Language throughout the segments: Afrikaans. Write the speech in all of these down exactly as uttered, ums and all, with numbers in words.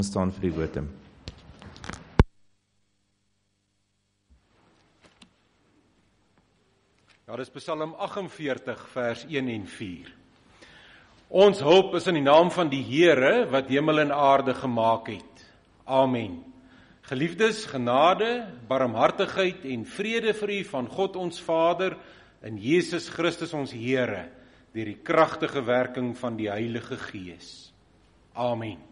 staan vir die wotum. Ja, dis Psalm agt en veertig vers een en vier. Ons hulp is in die naam van die Here wat hemel en aarde gemaak het. Amen. Geliefdes, genade, barmhartigheid en vrede vir u van God ons Vader en Jesus Christus ons Here, deur die kragtige werking van die Heilige Gees. Amen.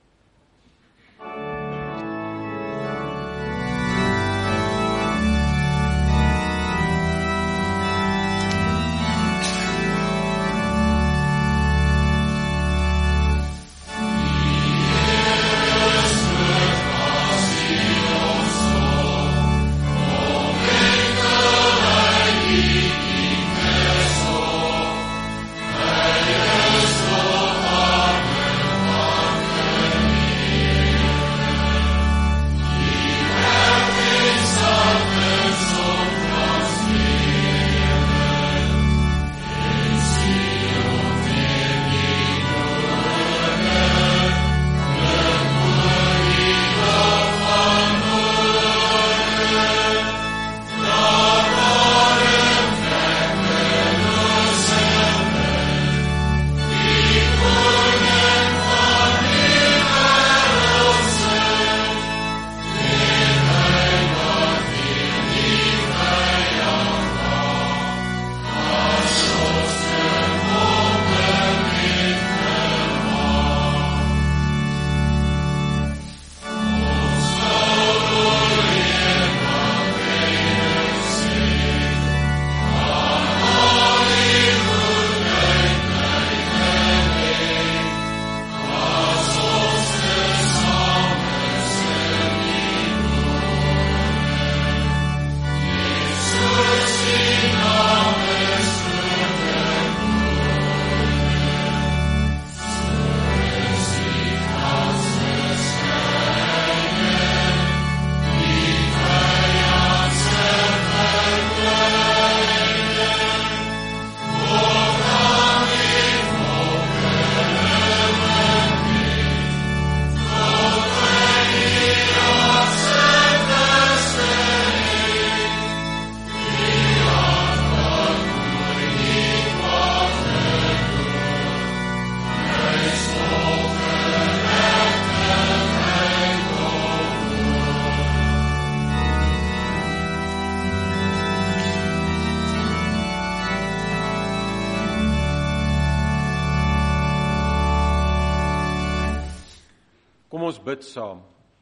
Kom ons bid saam.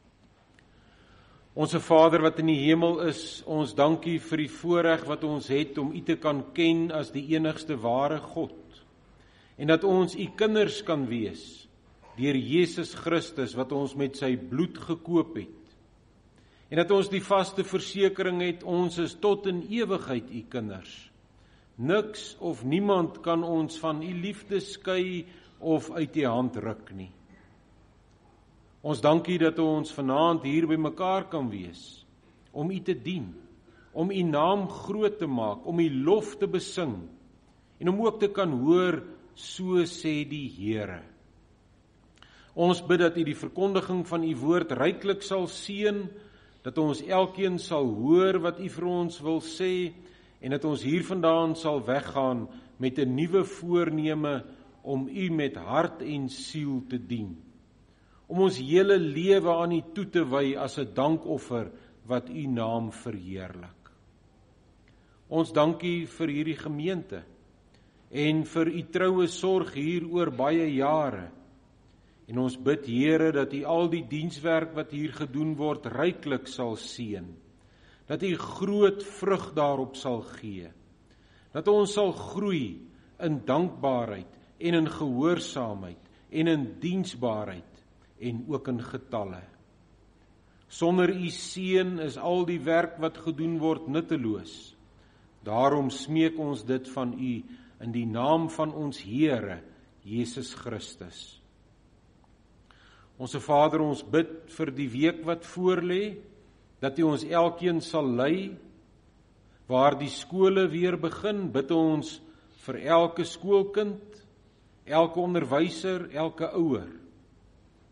Onse Vader wat in die hemel is, ons dankie vir die voorreg wat ons het om U te kan ken as die enigste ware God. En dat ons U kinders kan wees, deur Jesus Christus wat ons met sy bloed gekoop het. En dat ons die vaste versekering het, ons is tot in ewigheid U kinders. Niks of niemand kan ons van U liefde skei of uit U hand ruk nie. Ons dankie dat ons vanaand hier by mekaar kan wees, om U te dien, om U naam groot te maak, om U lof te besing, en om ook te kan hoor, so sê die Here. Ons bid dat U die verkondiging van U woord ryklik sal seën, dat ons elkeen sal hoor wat U vir ons wil sê, en dat ons hiervandaan sal weggaan met 'n nuwe voorneme om U met hart en siel te dien. Om ons hele lewe aan U toe te wy as 'n dankoffer wat U naam verheerlik. Ons dankie vir hierdie gemeente en vir U troue sorg hier oor baie jare. En ons bid, Here, dat U al die dienswerk wat hier gedoen word ryklik sal seën. Dat U groot vrug daarop sal gee. Dat ons sal groei in dankbaarheid en in gehoorsaamheid en in diensbaarheid en ook in getalle. Sonder U seën is al die werk wat gedoen word nutteloos. Daarom smeek ons dit van U in die naam van ons Here, Jesus Christus. Onse Vader, ons bid vir die week wat voorlê, dat U ons elkeen sal lei, waar die skole weer begin, bid ons vir elke skoolkind, elke onderwyser, elke ouer.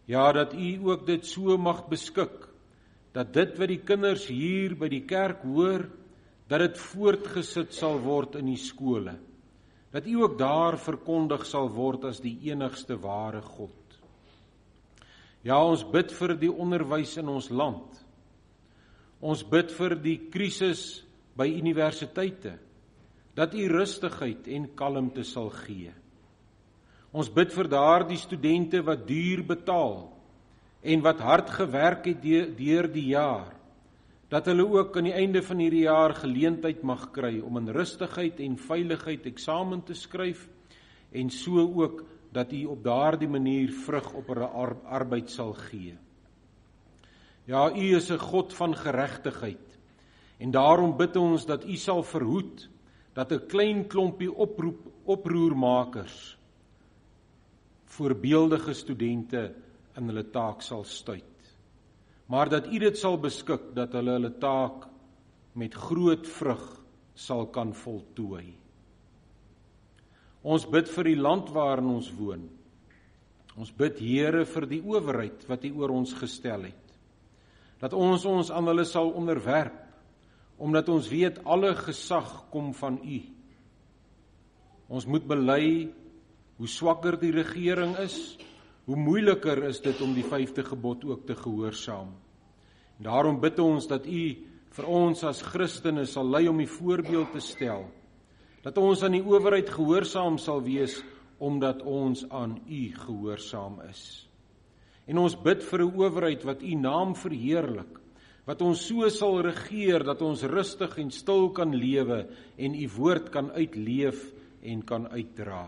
Ja, dat U ook dit so mag beskik, dat dit wat die kinders hier by die kerk hoor, dat dit voortgesit sal word in die skole. Dat U ook daar verkondig sal word as die enigste ware God. Ja, ons bid vir die onderwys in ons land. Ons bid vir die krisis by universiteite, dat U rustigheid en kalmte sal gee. Ons bid vir daardie studente wat duur betaal en wat hard gewerk het deur die jaar, dat hulle ook aan die einde van hierdie jaar geleentheid mag kry om in rustigheid en veiligheid eksamen te skryf en so ook dat U op daardie manier vrug op hulle arbeid sal gee. Ja, U is 'n God van geregtigheid en daarom bid ons dat U sal verhoed dat 'n klein klompie oproep, oproermakers voorbeeldige studente in hulle taak sal stuit, maar dat U dit sal beskik dat hulle hulle taak met groot vrug sal kan voltooi. Ons bid vir die land waarin ons woon. Ons bid, Here, vir die owerheid wat U oor ons gestel het, dat ons ons aan hulle sal onderwerp, omdat ons weet alle gesag kom van U. Ons moet bely hoe swakker die regering is, hoe moeiliker is dit om die vyfde gebod ook te gehoorsaam. En daarom bid ons dat U vir ons as Christene sal lei om die voorbeeld te stel, dat ons aan die owerheid gehoorsaam sal wees, omdat ons aan U gehoorsaam is. En ons bid vir 'n owerheid wat U naam verheerlik, wat ons so sal regeer, dat ons rustig en stil kan lewe, en U woord kan uitleef en kan uitdra.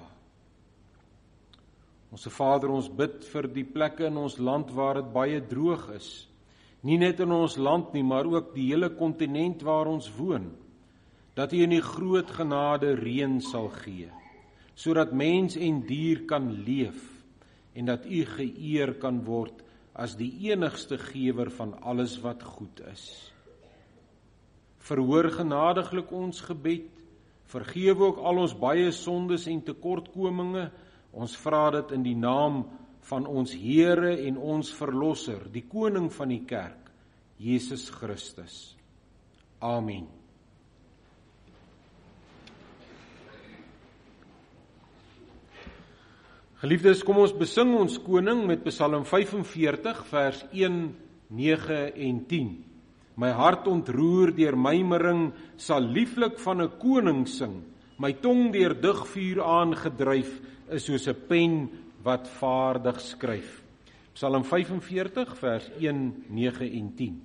Onse Vader, ons bid vir die plekke in ons land waar dit baie droog is, nie net in ons land nie, maar ook die hele kontinent waar ons woon, dat U in die groot genade reën sal gee, sodat mens en dier kan leef, en dat U geëer kan word as die enigste gewer van alles wat goed is. Verhoor genadiglik ons gebed, vergewe ook al ons baie sondes en tekortkominge, ons vra dit in die naam van ons Here en ons Verlosser, die Koning van die Kerk, Jesus Christus. Amen. Geliefdes, kom ons besing ons koning met Psalm vyfenveertig, vers een, nege en tien. My hart ontroer deur mymering, sal lieflik van 'n koning sing. My tong deur digvuur aangedryf, is soos 'n pen wat vaardig skryf. Psalm vyfenveertig, vers een, nege en tien.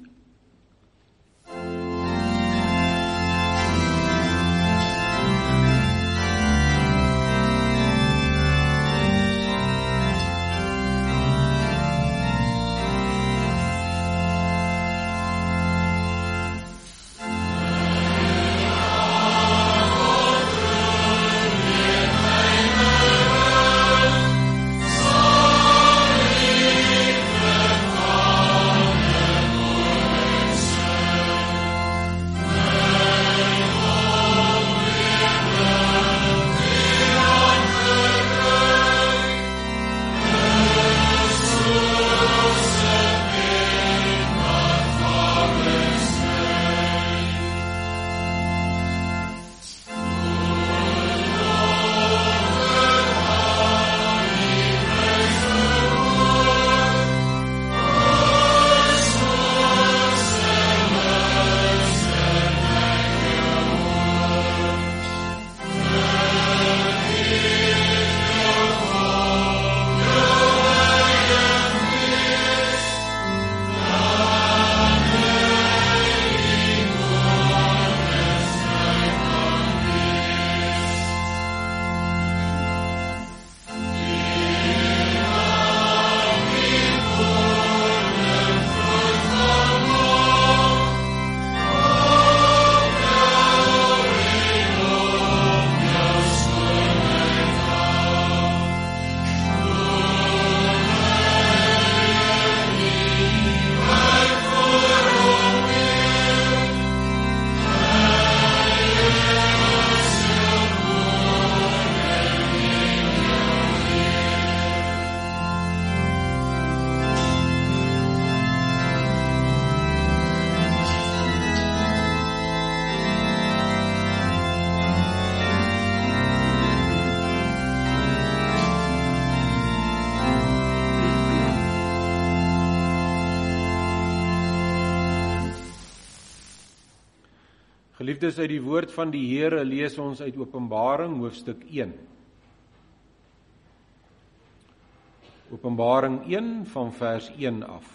Geliefdes, uit die woord van die Here lees ons uit Openbaring hoofstuk een. Openbaring een van vers een af.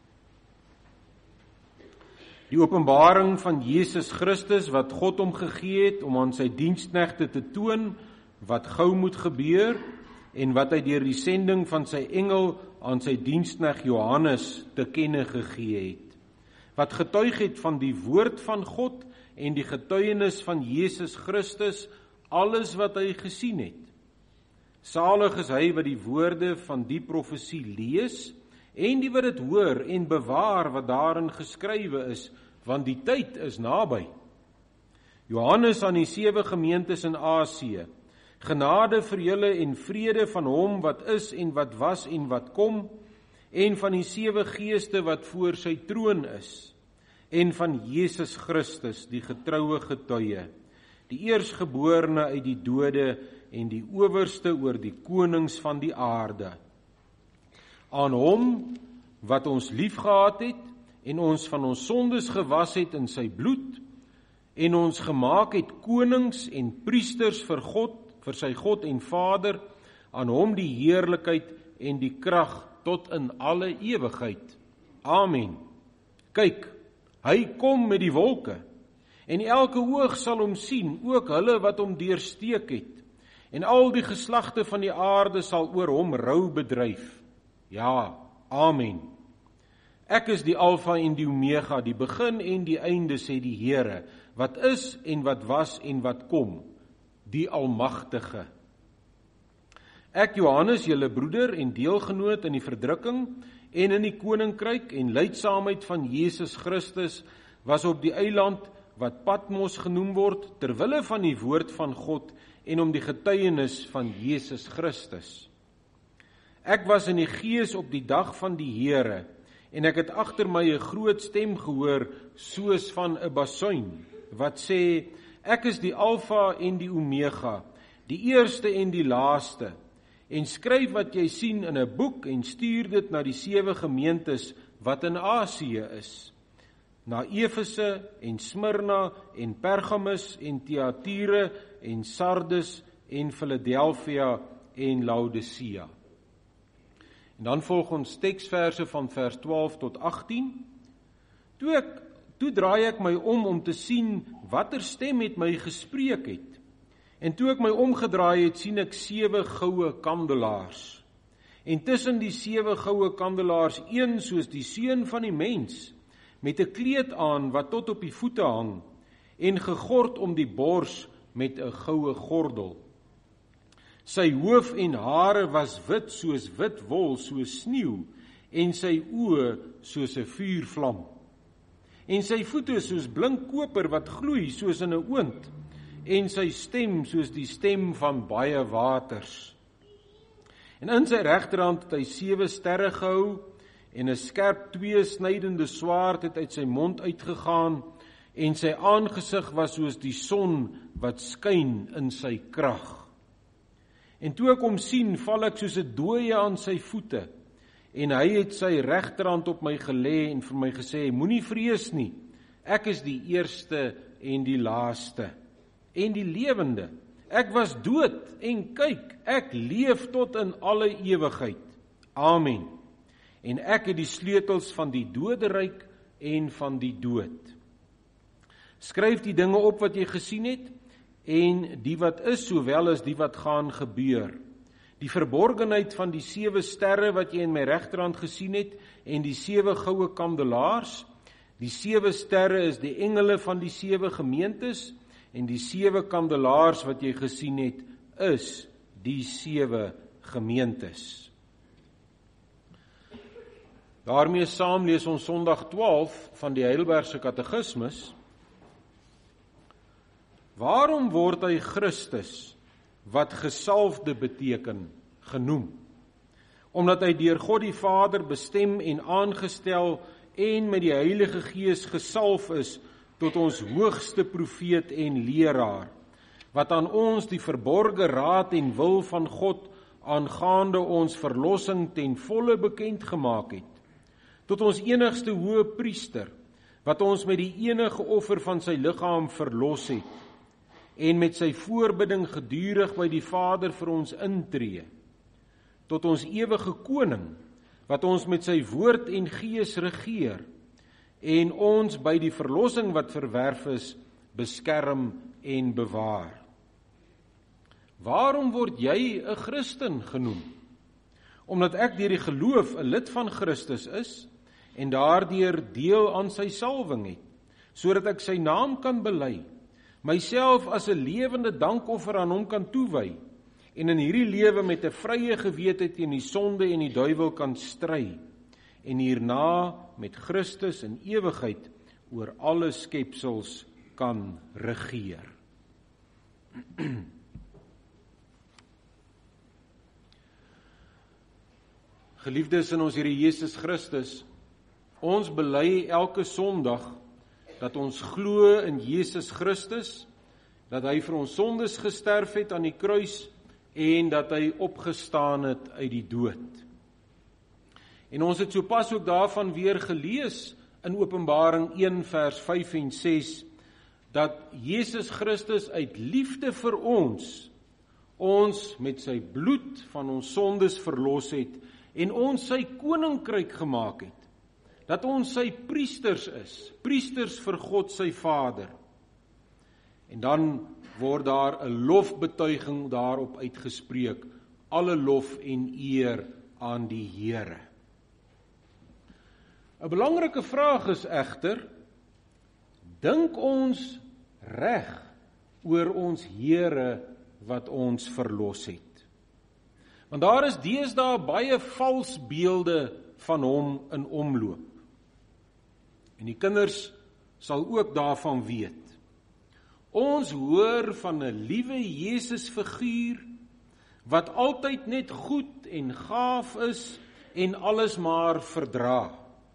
Die openbaring van Jesus Christus wat God hom gegee het om aan sy diensknegte te toon wat gou moet gebeur en wat hy deur die sending van sy engel aan sy diensknegt Johannes te kenne gegee het. Wat getuig het van die woord van God en die getuienis van Jesus Christus, alles wat hy gesien het. Salig is hy wat die woorde van die profesie lees, en die wat dit hoor en bewaar wat daarin geskrywe is, want die tyd is naby. Johannes aan die sewe gemeentes in Asië, genade vir julle en vrede van hom wat is en wat was en wat kom, en van die sewe geeste wat voor sy troon is, en van Jesus Christus, die getroue getuie, die eersgeborene uit die dode en die owerste oor die konings van die aarde. Aan hom wat ons liefgehad het en ons van ons sondes gewas het in sy bloed en ons gemaak het konings en priesters vir God, vir sy God en Vader, aan hom die heerlikheid en die krag tot in alle ewigheid. Amen. Kyk, hy kom met die wolke, en elke oog sal hom sien, ook hulle wat hom deursteek het, en al die geslagte van die aarde sal oor hom rou bedryf. Ja, amen. Ek is die Alfa en die Omega, die begin en die einde, sê die Here, wat is en wat was en wat kom, die Almagtige. Ek, Johannes, julle broeder en deelgenoot in die verdrukking en in die koninkryk en lydsaamheid van Jesus Christus, was op die eiland wat Patmos genoem word, terwille van die woord van God en om die getuienis van Jesus Christus. Ek was in die gees op die dag van die Here, en ek het agter my 'n groot stem gehoor, soos van 'n basuin, wat sê, ek is die Alfa en die Omega, die eerste en die laaste, en skryf wat jy sien in 'n boek en stuur dit na die sewe gemeentes wat in Asië is, na Efese en Smyrna en Pergamus en Thyatira en Sardes en Philadelphia en Laodicea. En dan volg ons teksverse van vers twaalf tot agttien. Toe ek, toe draai ek my om om te sien watter stem met my gespreek het. En toe ek my omgedraai het, sien ek sewe goue kandelaars. En tussen die sewe goue kandelaars een soos die seun van die mens, met 'n kleed aan wat tot op die voete hang, en gegord om die bors met 'n goue gordel. Sy hoof en hare was wit soos wit wol, soos sneeu, en sy oë soos 'n vuurvlam. En sy voete soos blink koper wat gloei soos in 'n oond, en sy stem soos die stem van baie waters. En in sy regterhand het hy sewe sterre gehou, en 'n skerp tweesnydende swaard het uit sy mond uitgegaan, en sy aangesig was soos die son wat skyn in sy krag. En toe ek hom sien, val ek soos 'n dooie aan sy voete, en hy het sy regterhand op my gelê en vir my gesê, moenie vrees nie, ek is die eerste en die laaste, en die lewende. Ek was dood, en kyk, ek leef tot in alle ewigheid. Amen. En ek het die sleutels van die doderyk en van die dood. Skryf die dinge op wat jy gesien het, en die wat is, sowel as die wat gaan gebeur. Die verborgenheid van die sewe sterre wat jy in my regterhand gesien het, en die sewe goue kandelaars. Die sewe sterre is die engele van die sewe gemeentes, en die sewe kandelaars wat jy gesien het, is die sewe gemeentes. Daarmee saam lees ons Sondag twaalf van die Heidelbergse Katekismus. Waarom word hy Christus, wat gesalfde beteken, genoem? Omdat hy deur God die Vader bestem en aangestel en met die Heilige Gees gesalf is tot ons hoogste profeet en leraar, wat aan ons die verborge raad en wil van God aangaande ons verlossing ten volle bekend gemaak het, tot ons enigste hoë priester, wat ons met die enige offer van sy liggaam verlos het, en met sy voorbidding gedurig by die Vader vir ons intree, tot ons ewige koning, wat ons met sy woord en gees regeer, en ons by die verlossing wat verwerf is, beskerm en bewaar. Waarom word jy 'n Christen genoem? Omdat ek deur die geloof 'n lid van Christus is, en daardeur deel aan sy salwing het, sodat ek sy naam kan bely, myself as 'n lewende dankoffer aan hom kan toewy, en in hierdie lewe met 'n vrye gewete teen die sonde en die duiwel kan stry, en hierna met Christus in ewigheid oor alle skepsels kan regeer. Geliefdes in ons Here Jesus Christus, ons bely elke Sondag dat ons glo in Jesus Christus, dat hy vir ons sondes gesterf het aan die kruis en dat hy opgestaan het uit die dood. En ons het sopas ook daarvan weer gelees in Openbaring een vers vyf en ses, dat Jesus Christus uit liefde vir ons, ons met sy bloed van ons sondes verlos het, en ons sy koninkryk gemaak het, dat ons sy priesters is, priesters vir God sy Vader. En dan word daar 'n lofbetuiging daarop uitgespreek, alle lof en eer aan die Here. 'n Belangrike vraag is egter, dink ons reg oor ons Here wat ons verlos het? Want daar is deesdae baie valsbeelde van hom in omloop. En die kinders sal ook daarvan weet. Ons hoor van 'n liewe Jesus figuur wat altyd net goed en gaaf is en alles maar verdra.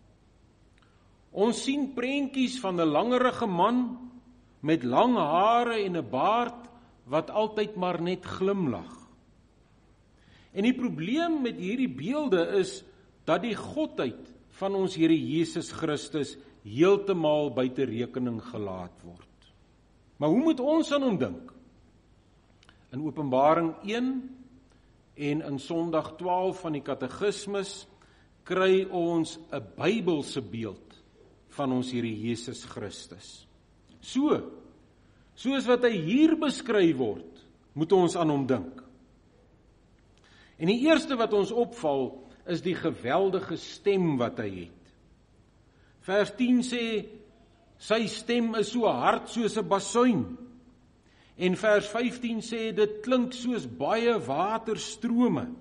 Ons sien prentjies van 'n langerige man met lang hare en 'n baard wat altyd maar net glimlag. En die probleem met hierdie beelde is dat die godheid van ons Here Jesus Christus heeltemal buite rekening gelaat word. Maar hoe moet ons aan hom dink? In Openbaring een en in Sondag twaalf van die Katekismus kry ons 'n Bybelse beeld van ons Here Jesus Christus. So, soos wat hy hier beskryf word, moet ons aan hom dink. En die eerste wat ons opval, is die geweldige stem wat hy het. Vers tien sê, sy stem is so hard soos 'n basuin. En vers vyftien sê, dit klink soos baie waterstrome.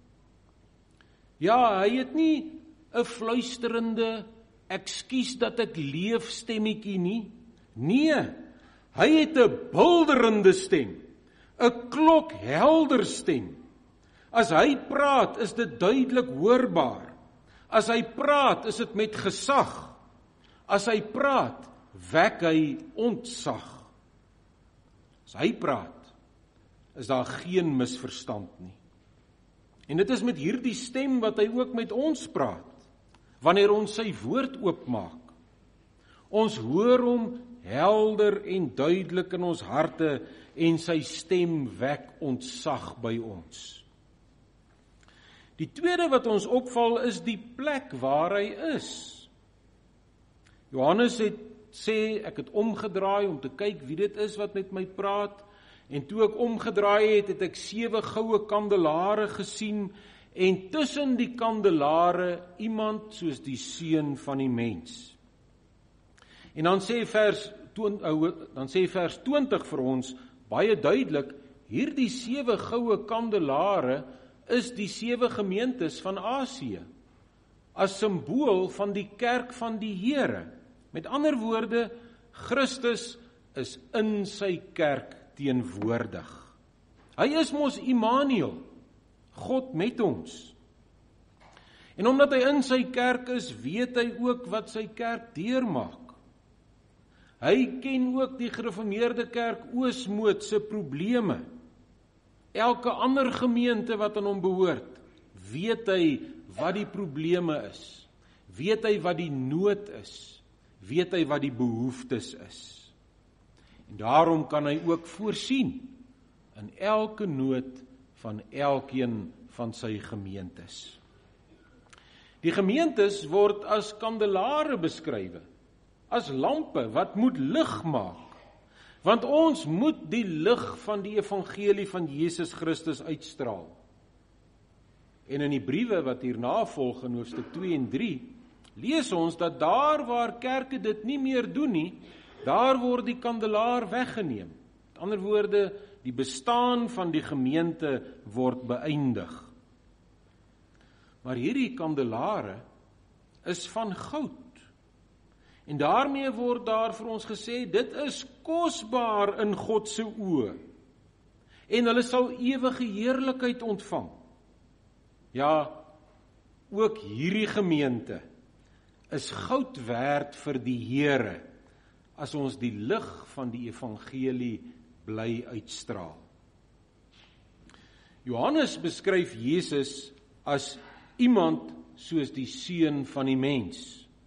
Ja, hy het nie 'n fluisterende, ekskuus dat ek leef stemmetjie nie. Nee, hy het 'n bulderende stem, 'n klokhelder stem. As hy praat, is dit duidelik hoorbaar. As hy praat, is dit met gesag. As hy praat, wek hy ontzag. As hy praat, is daar geen misverstand nie. En dit is met hierdie stem wat hy ook met ons praat, wanneer ons sy woord oopmaak. Ons hoor hom helder en duidelik in ons harte, en sy stem wek ontzag by ons. Die tweede wat ons opval is die plek waar hy is. Johannes het sê, ek het omgedraai om te kyk wie dit is wat met my praat, en toe ek omgedraai het, het ek sewe goue kandelare gesien, en tussen die kandelare iemand soos die seun van die mens. En dan sê vers, dan sê vers twintig vir ons, baie duidelik, hierdie sewe goue kandelare is die sewe gemeentes van Asië, as simbool van die kerk van die Here. Met ander woorde, Christus is in sy kerk teenwoordig. Hy is mos Immanuel, God met ons. En omdat hy in sy kerk is, weet hy ook wat sy kerk deurmaak. Hy ken ook die gereformeerde kerk Oosmoed se probleme. Elke ander gemeente wat aan hom behoort, weet hy wat die probleme is. Weet hy wat die nood is. weet hy wat die behoeftes is. En daarom kan hy ook voorsien in elke nood van elkeen van sy gemeentes. Die gemeentes word as kandelare beskrywe, as lampe wat moet lig maak, want ons moet die lig van die evangelie van Jesus Christus uitstraal. En in die briewe wat hierna volg in hoofstuk twee en drie, lees ons dat daar waar kerke dit nie meer doen nie, daar word die kandelaar weggeneem. Met ander woorde, die bestaan van die gemeente word beëindig. Maar hierdie kandelare is van goud. En daarmee word daar vir ons gesê, dit is kosbaar in God se oë. En hulle sal ewige heerlikheid ontvang. Ja, ook hierdie gemeente is goud werd vir die Here, as ons die lig van die evangelie bly uitstraal. Johannes beskryf Jesus as iemand soos die seun van die mens.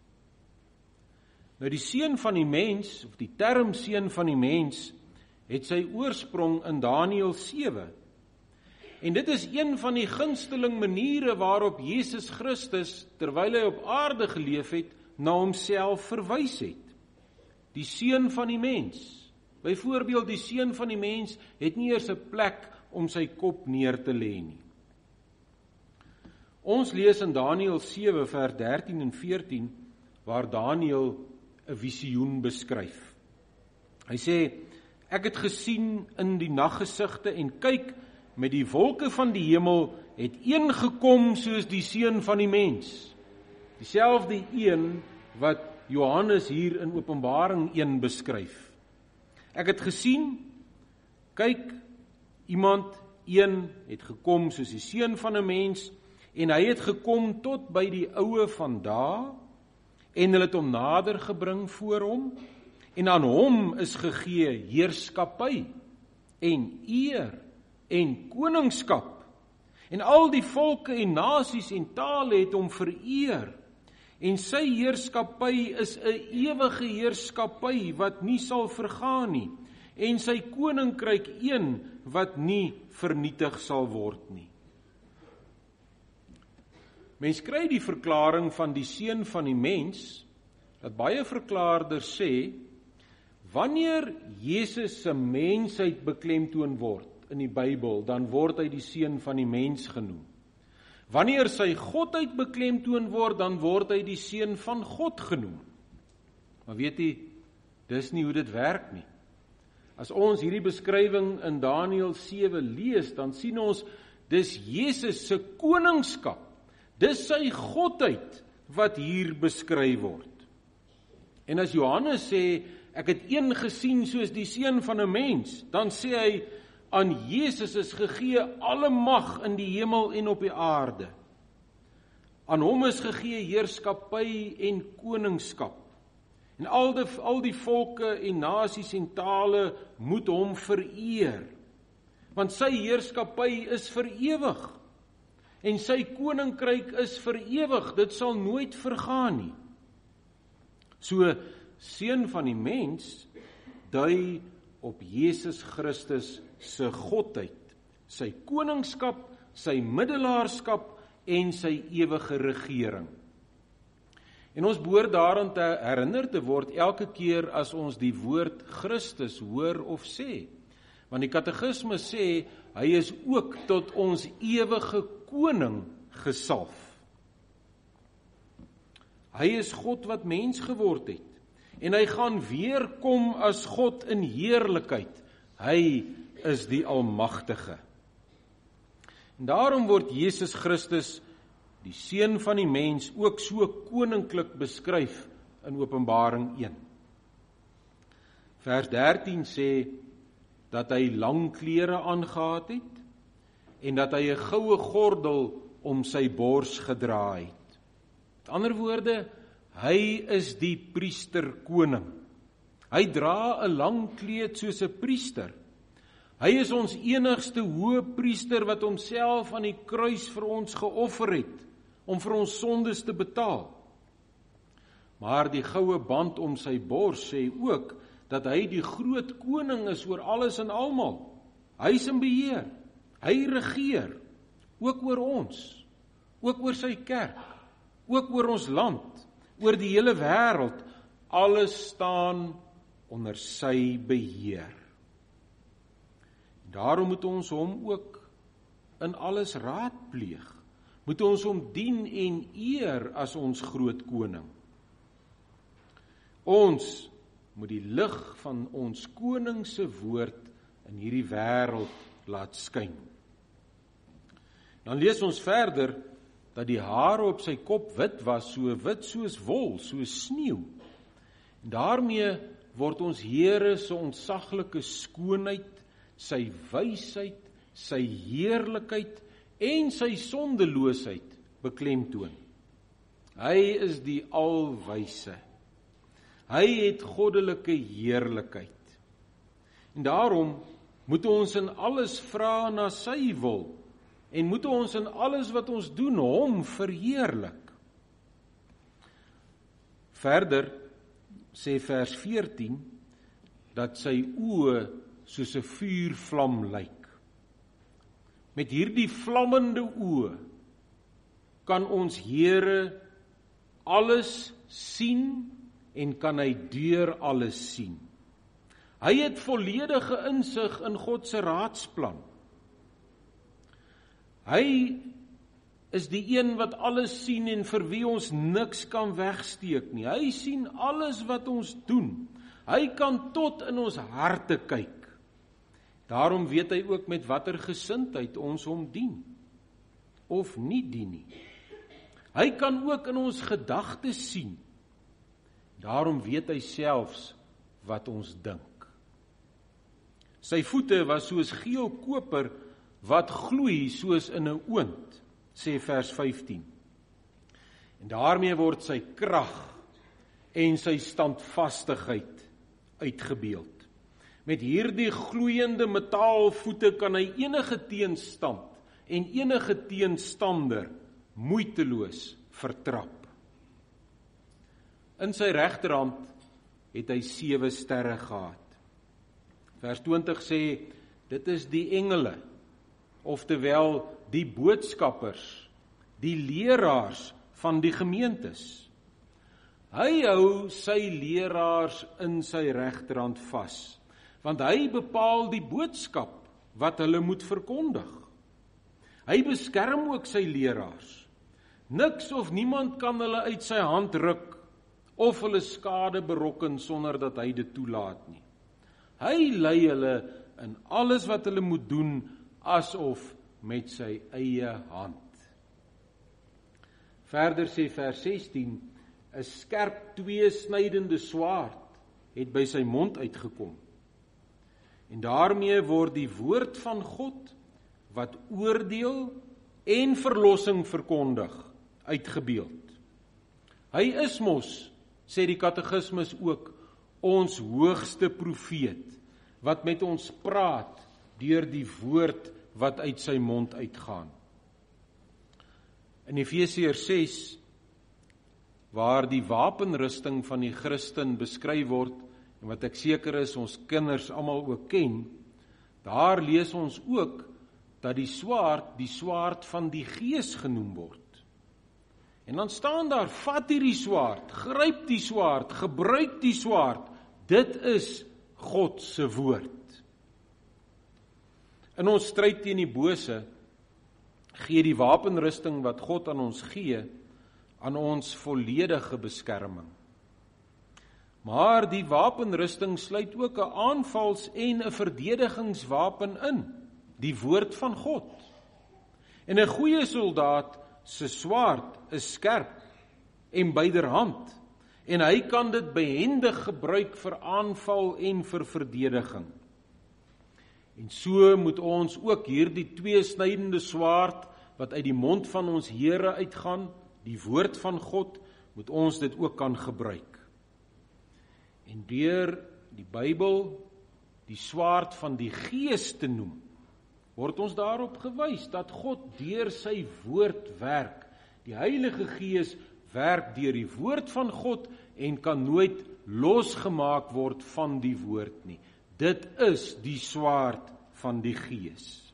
Nou die seun van die mens, of die term seun van die mens, het sy oorsprong in Daniël sewe. En dit is een van die gunsteling maniere waarop Jesus Christus, terwyl hy op aarde geleef het, na homself verwys het. Die seun van die mens. Byvoorbeeld, die seun van die mens het nie eers 'n plek om sy kop neer te lê nie. Ons lees in Daniël sewe vers dertien en veertien, waar Daniël 'n visioen beskryf. Hy sê, ek het gesien in die naggesigte en kyk, met die wolke van die hemel het een gekom soos die seun van die mens. Dieselfde een wat Johannes hier in Openbaring een beskryf. Ek het gesien, kyk, iemand, een, het gekom soos die seun van 'n mens, en hy het gekom tot by die oue van dae, en hulle het hom nader gebring voor hom, en aan hom is gegee heerskappy, en eer, en koningskap, en al die volke en nasies en tale het hom vereer, en sy heerskappy is 'n ewige heerskappy wat nie sal vergaan nie, en sy koninkryk een wat nie vernietig sal word nie. Mens kry die verklaring van die seun van die mens, dat baie verklaarders sê, wanneer Jesus se mensheid beklemtoon word in die Bybel, dan word hy die seun van die mens genoem. Wanneer sy godheid beklemtoon word, dan word hy die seun van God genoem. Maar weet jy, dis nie hoe dit werk nie. As ons hierdie beskrywing in Daniël sewe lees, dan sien ons, dis Jesus se koningskap, dis sy godheid wat hier beskryf word. En as Johannes sê, ek het een gesien soos die seun van 'n mens, dan sê hy, aan Jesus is gegee alle mag in die hemel en op die aarde. Aan hom is gegee heerskappy en koningskap. En al die, al die volke en nasies en tale moet hom vereer. Want sy heerskappy is vir ewig. En sy koninkryk is vir ewig. Dit sal nooit vergaan nie. So, seun van die mens dui op Jesus Christus se godheid, sy koningskap, sy middelaarskap en sy ewige regering. En ons behoort daaraan te herinner te word elke keer as ons die woord Christus hoor of sê. Want die katekisme sê, hy is ook tot ons ewige koning gesalf. Hy is God wat mens geword het. En hy gaan weer kom as God in heerlikheid. Hy is die Almagtige. En daarom word Jesus Christus, die seun van die mens, ook so koninklik beskryf in Openbaring een. Vers dertien sê, dat hy lang klere aangetree het, en dat hy 'n goue gordel om sy bors gedra het. Met ander woorde, hy is die priester koning. Hy dra 'n lang kleed soos 'n priester. Hy is ons enigste hoëpriester wat homself aan die kruis vir ons geoffer het, om vir ons sondes te betaal. Maar die goue band om sy bors sê ook dat hy die groot koning is oor alles en almal. Hy is in beheer, hy regeer, ook oor ons, ook oor sy kerk, ook oor ons land, oor die hele wêreld. Alles staan onder sy beheer. Daarom moet ons hom ook in alles raadpleeg. Moet ons hom dien en eer as ons groot koning. Ons moet die lig van ons koning se woord in hierdie wêreld laat skyn. Dan lees ons verder dat die hare op sy kop wit was, so wit soos wol, soos sneeu. En daarmee word ons Here se ontsaglike skoonheid, sy wysheid, sy heerlikheid en sy sondeloosheid beklemtoon. Hy is die alwyse. Hy het goddelike heerlikheid. En daarom moet ons in alles vra na sy wil, en moet ons in alles wat ons doen hom verheerlik. Verder sê vers veertien, dat sy oë soos 'n vuurvlam lyk. Met hierdie vlammende oë kan ons Here alles sien en kan hy deur alles sien. Hy het volledige insig in God se raadsplan. Hy is die een wat alles sien en vir wie ons niks kan wegsteek nie. Hy sien alles wat ons doen. Hy kan tot in ons harte kyk. Daarom weet hy ook met watter gesindheid ons hom dien, of nie dien nie. Hy kan ook in ons gedagtes sien. Daarom weet hy selfs wat ons dink. Sy voete was soos geel koper wat gloei soos in 'n oond, sê vers vyftien. En daarmee word sy krag en sy standvastigheid uitgebeeld. Met hierdie gloeiende metaalvoete kan hy enige teenstand en enige teenstander moeiteloos vertrap. In sy regterhand het hy sewe sterre gehad. Vers twintig sê, dit is die engele, oftewel die boodskappers, die leraars van die gemeentes. Hy hou sy leraars in sy regterhand vas, want hy bepaal die boodskap wat hulle moet verkondig. Hy beskerm ook sy leraars. Niks of niemand kan hulle uit sy hand ruk, of hulle skade berokken sonder dat hy dit toelaat nie. Hy lei hulle in alles wat hulle moet doen, asof met sy eie hand. Verder sê vers sestien, 'n skerp tweesnydende swaard het by sy mond uitgekom. En daarmee word die woord van God, wat oordeel en verlossing verkondig, uitgebeeld. Hy is mos, sê die katekismus ook, ons hoogste profeet, wat met ons praat deur die woord wat uit sy mond uitgaan. In Efesiërs ses, waar die wapenrusting van die Christen beskryf word, en wat ek seker is ons kinders almal ook ken, daar lees ons ook dat die swaard die swaard van die Gees genoem word. En dan staan daar, vat hierdie swaard, gryp die swaard, gebruik die swaard, dit is God se woord. In ons stryd teen die bose, gee die wapenrusting wat God aan ons gee, aan ons volledige beskerming. Maar die wapenrusting sluit ook 'n aanvals- en 'n verdedigingswapen in, die woord van God. En 'n goeie soldaat se swaard is skerp en byderhand, en hy kan dit behendig gebruik vir aanval en vir verdediging. En so moet ons ook hierdie tweesnydende swaard, wat uit die mond van ons Here uitgaan, die woord van God, moet ons dit ook kan gebruik. En deur die Bybel, die swaard van die Gees te noem, word ons daarop gewys dat God deur sy woord werk. Die Heilige Gees werk deur die woord van God en kan nooit losgemaak word van die woord nie. Dit is die swaard van die Gees.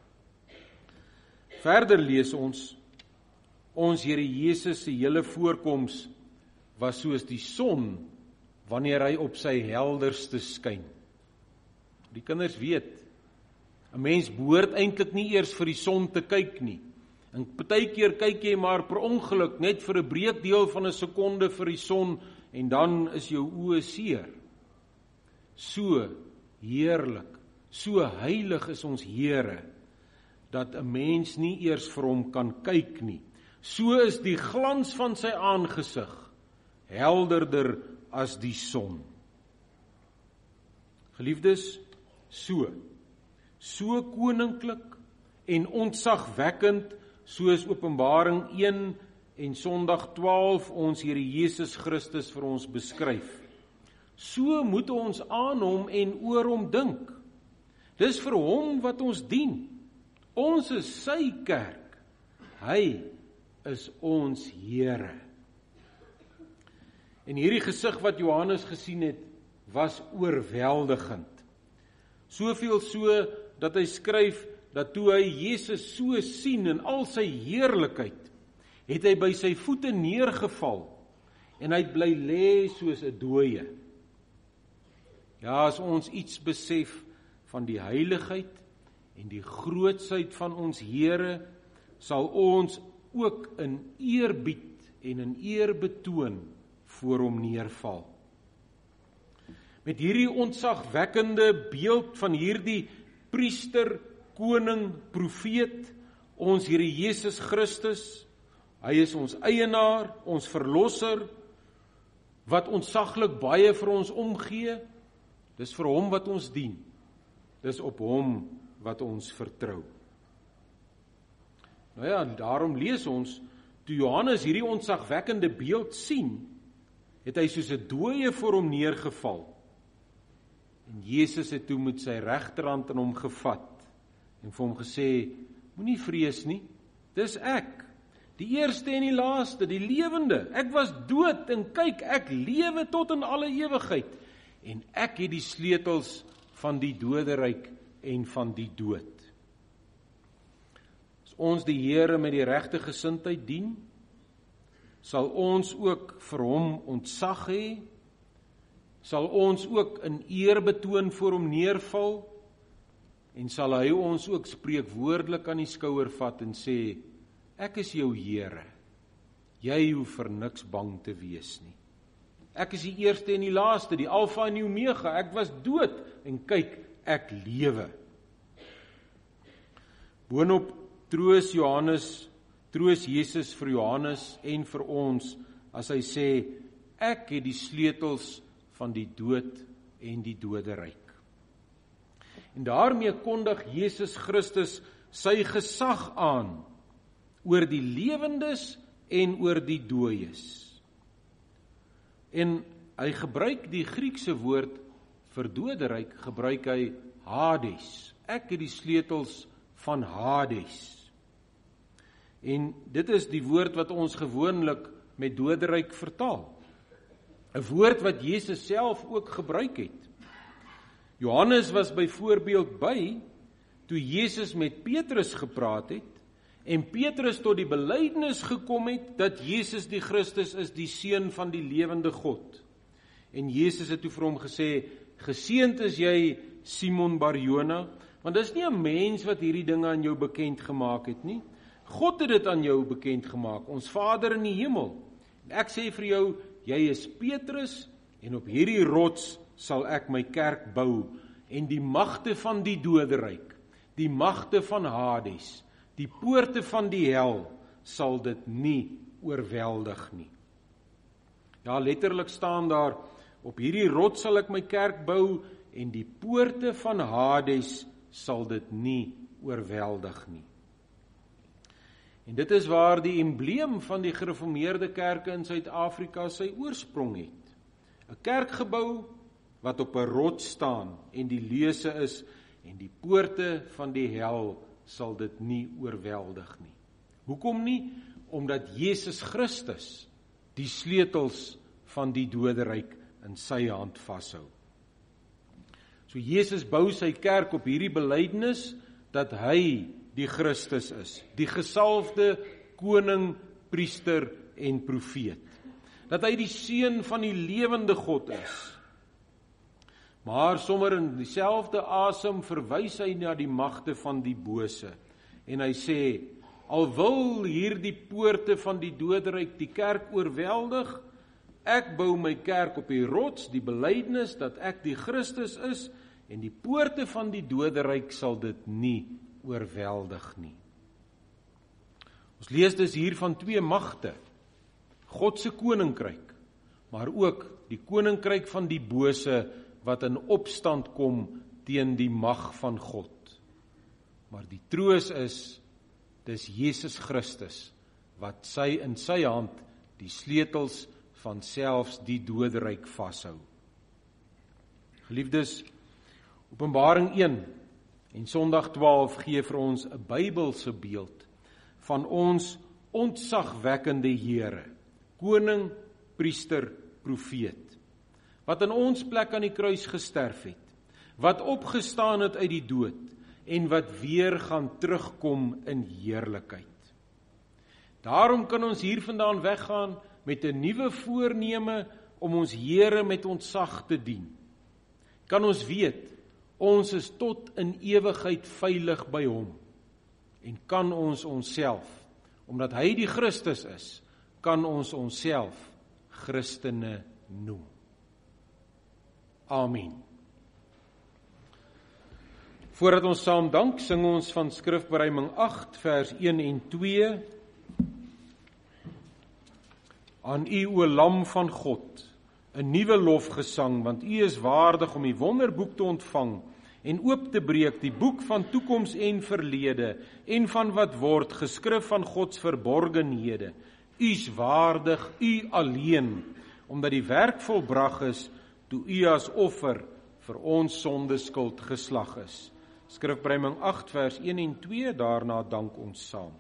Verder lees ons, ons Here Jesus se hele voorkoms was soos die son wanneer hy op sy helderste skyn. Die kinders weet, 'n mens behoort eintlik nie eers vir die son te kyk nie. En partykeer kyk jy maar per ongeluk net vir 'n breekdeel van 'n sekonde vir die son en dan is jou oë seer. So heerlik, so heilig is ons Here, dat 'n mens nie eers vir hom kan kyk nie. So is die glans van sy aangesig helderder as die son. Geliefdes, so, so koninklik en ontzagwekkend, soos Openbaring een en Sondag twaalf ons Here Jesus Christus vir ons beskryf. So moet ons aan hom en oor hom dink. Dis vir hom wat ons dien. Ons is sy kerk. Hy is ons Here. En hierdie gesig wat Johannes gesien het, was oorweldigend. Soveel so, dat hy skryf, dat toe hy Jesus so sien in al sy heerlikheid, het hy by sy voete neergeval, en hy het bly lê soos 'n dooie. Ja, as ons iets besef van die heiligheid en die grootsheid van ons Here, sal ons ook in eerbied en in eerbetoon voor hom neerval. Met hierdie ontzagwekkende beeld van hierdie priester, koning, profeet, ons Here Jesus Christus, hy is ons eienaar, ons verlosser, wat ontzaglik baie vir ons omgee, dis vir hom wat ons dien, dis op hom wat ons vertrou. Nou ja, daarom lees ons, toe Johannes hierdie ontzagwekkende beeld sien, het hy soos 'n dooie voor hom neergeval. En Jesus het toe met sy regterhand aan hom gevat en vir hom gesê, moenie vrees nie, dis ek, die eerste en die laaste, die lewende. Ek was dood en kyk, ek lewe tot in alle ewigheid. En ek het die sleutels van die doderyk en van die dood. As ons die Here met die regte gesindheid dien, sal ons ook vir hom ontzag hê, sal ons ook in eerbetoon voor hom neerval, en sal hy ons ook spreekwoordelik aan die skouer vat en sê, ek is jou Here, jy hoef vir niks bang te wees nie. Ek is die eerste en die laaste, die Alfa en die Omega, ek was dood, en kyk, ek lewe. Boonop troos Johannes, troos Jesus vir Johannes en vir ons, as hy sê, ek het die sleutels van die dood en die doderyk. En daarmee kondig Jesus Christus sy gesag aan, oor die lewendes en oor die dooies. En hy gebruik die Griekse woord vir doderyk, gebruik hy Hades. Ek het die sleutels van Hades. En dit is die woord wat ons gewoonlik met doderyk vertaal. 'n Woord wat Jesus self ook gebruik het. Johannes was byvoorbeeld by, toe Jesus met Petrus gepraat het, en Petrus tot die belydenis gekom het, dat Jesus die Christus is, die Seun van die lewende God. En Jesus het toe vir hom gesê, geseënd is jy, Simon Bar-Jona, want dis nie 'n mens wat hierdie dinge aan jou bekend gemaak het nie. God het dit aan jou bekend gemaak, ons Vader in die hemel. En ek sê vir jou, jy is Petrus, en op hierdie rots sal ek my kerk bou, en die magte van die doderyk, die magte van Hades, die poorte van die hel, sal dit nie oorweldig nie. Ja, letterlik staan daar, op hierdie rots sal ek my kerk bou, en die poorte van Hades sal dit nie oorweldig nie. En dit is waar die embleem van die gereformeerde kerke in Suid-Afrika sy oorsprong het. 'n Kerkgebou wat op 'n rots staan en die leuse is, en die poorte van die hel sal dit nie oorweldig nie. Hoekom nie? Omdat Jesus Christus die sleutels van die doderyk in sy hand vashou. So Jesus bou sy kerk op hierdie belydenis dat hy die Christus is, die gesalfde koning, priester en profeet. Dat hy die seun van die lewende God is. Maar sommer in dieselfde asem verwys hy na die magte van die bose. En hy sê, al wil hierdie poorte van die doderyk die kerk oorweldig, ek bou my kerk op die rots, die belydenis dat ek die Christus is, en die poorte van die doderyk sal dit nie oorweldig nie. Ons lees dus hier van twee magte, God se koninkryk, maar ook die koninkryk van die bose wat in opstand kom teen die mag van God. Maar die troos is, dis Jesus Christus, wat sy in sy hand die sleutels van selfs die doderyk vashou. Geliefdes, Openbaring een en Sondag twaalf gee vir ons 'n Bybelse beeld van ons ontzagwekkende Here, koning, priester, profeet, wat in ons plek aan die kruis gesterf het, wat opgestaan het uit die dood en wat weer gaan terugkom in heerlikheid. Daarom kan ons hiervandaan weggaan met 'n nuwe voorneme om ons Here met ontzag te dien. Kan ons weet, ons is tot in ewigheid veilig by hom en kan ons onsself, omdat hy die Christus is, kan ons onsself Christene noem. Amen. Voordat ons saam dank, sing ons van Skrifberuiming agt, vers een en twee. Aan u, o Lam van God, 'n nuwe lofgesang, want u is waardig om die wonderboek te ontvang en oop te breek, die boek van toekoms en verlede, en van wat word, geskrif van Gods verborgenhede. U is waardig, u alleen, omdat die werk volbrag is, toe u as offer vir ons sondeskuld geslag is. Skrifberuiming agt, vers een en twee, daarna dank ons saam.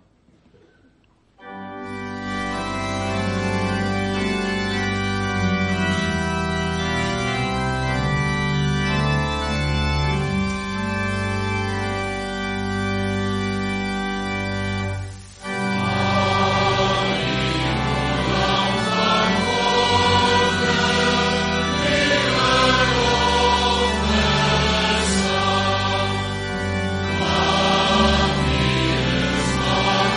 Amen.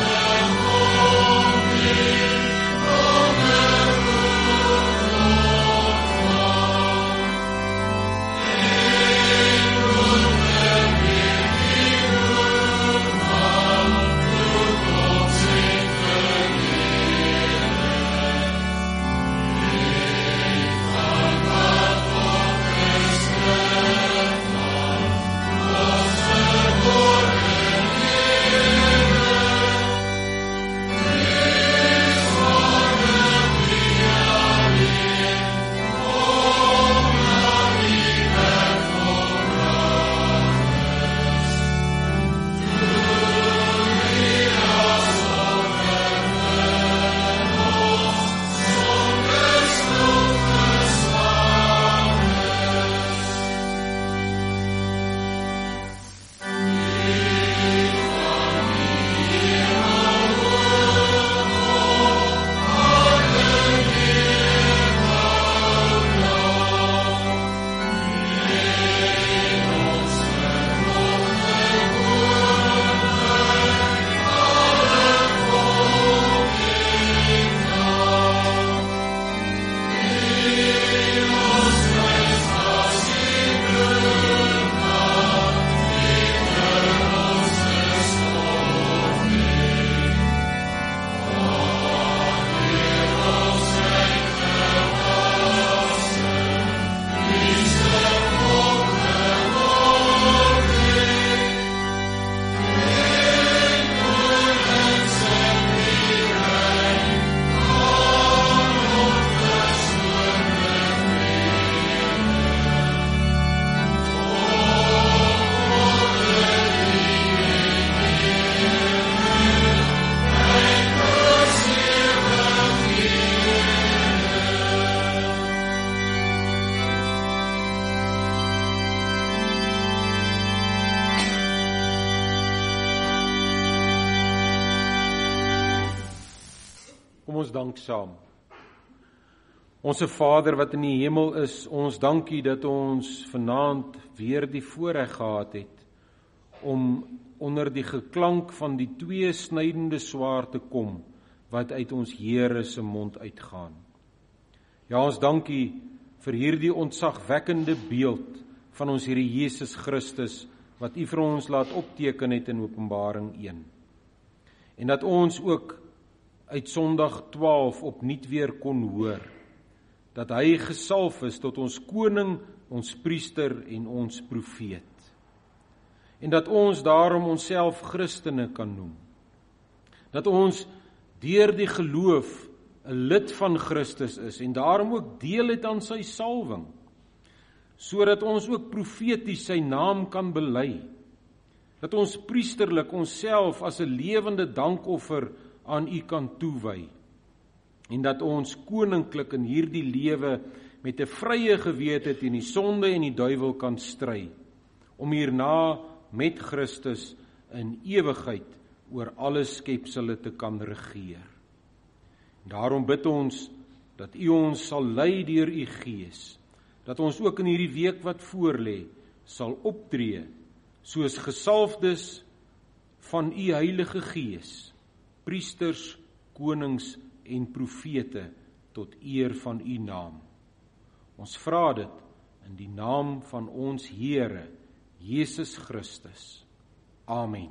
ons dank saam. Onse Vader wat in die hemel is, ons dankie dat ons vanaand weer die voorreg gehad het om onder die geklank van die twee snydende swaard te kom wat uit ons Here se mond uitgaan. Ja, ons dankie vir hierdie ontzagwekkende beeld van ons Here Jesus Christus wat U vir ons laat opteken het in Openbaring een. En dat ons ook uit Sondag twaalf opnuut weer kon hoor, dat hy gesalf is tot ons koning, ons priester en ons profeet. En dat ons daarom onsself Christene kan noem. Dat ons deur die geloof 'n lid van Christus is en daarom ook deel het aan sy salwing, sodat ons ook profeties sy naam kan bely. Dat ons priesterlik onsself as 'n lewende dankoffer aan U kan toewy. En dat ons koninklik in hierdie lewe met 'n vrye gewete teen die sonde en die duiwel kan stry, om hierna met Christus in ewigheid oor alle skepsele te kan regeer. Daarom bid ons dat U ons sal lei deur U Gees, dat ons ook in hierdie week wat voorlê sal optree soos gesalfdes van U Heilige Gees, priesters, konings en profete tot eer van U naam. Ons vra dit in die naam van ons Here Jesus Christus. Amen.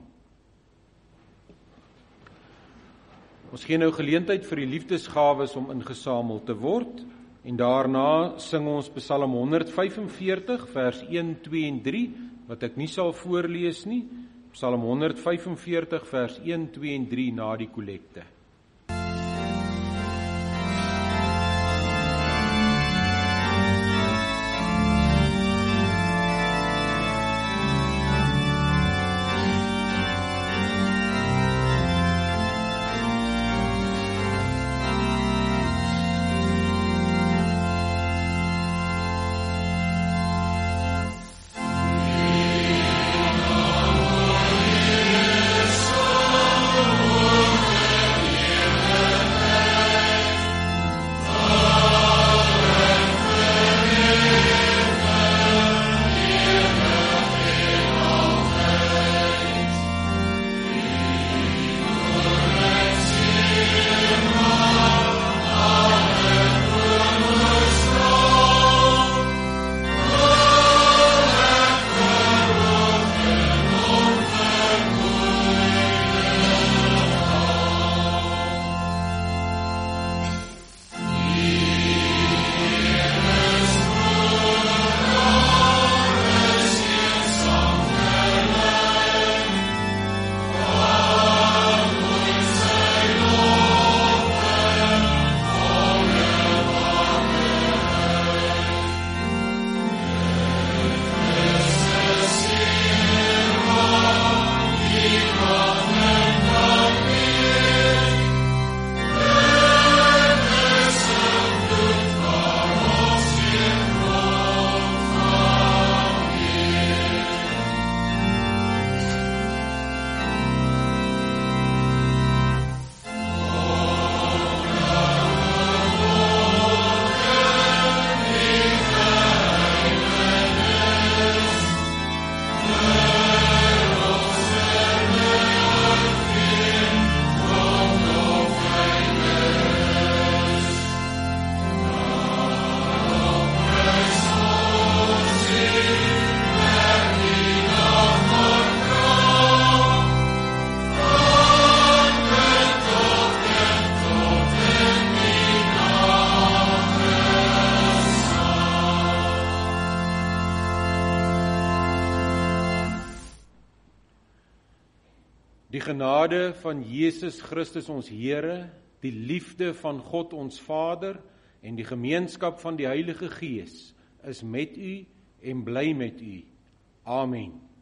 Ons gee nou geleentheid vir die liefdesgawes om ingesamel te word en daarna sing ons Psalm honderd vyfenveertig vers een, twee en drie wat ek nie sal voorlees nie. Psalm honderd vyfenveertig vers een, twee en drie na die kollekte. Die genade van Jesus Christus ons Here, die liefde van God ons Vader en die gemeenskap van die Heilige Gees is met u en bly met u. Amen.